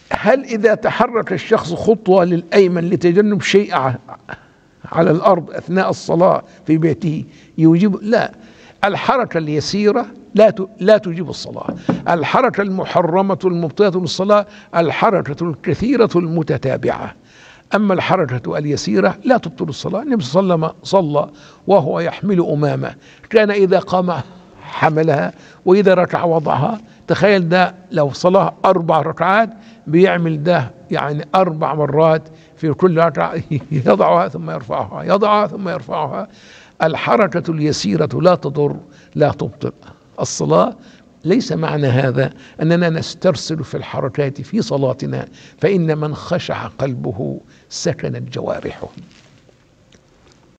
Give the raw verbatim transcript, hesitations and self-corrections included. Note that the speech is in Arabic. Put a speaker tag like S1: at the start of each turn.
S1: هل إذا تحرك الشخص خطوة للأيمن لتجنب شيء على الأرض أثناء الصلاة في بيته يوجب؟ لا، الحركة اليسيرة لا لا تجيب الصلاة. الحركة المحرمة المبطلة للصلاة الحركة الكثيرة المتتابعة. أما الحركة اليسيرة لا تبطل الصلاة. النبي صلى الله عليه وسلم صلى وهو يحمل أمامة، كان إذا قام حملها وإذا ركع وضعها. تخيل ده لو صلاة أربع ركعات بيعمل ده يعني أربع مرات في كل ركعة، يضعها ثم يرفعها، يضعها ثم يرفعها. الحركة اليسيرة لا تضر لا تبطل الصلاة. ليس معنى هذا أننا نسترسل في الحركات في صلاتنا، فإن من خشع قلبه سكنت جوارحه.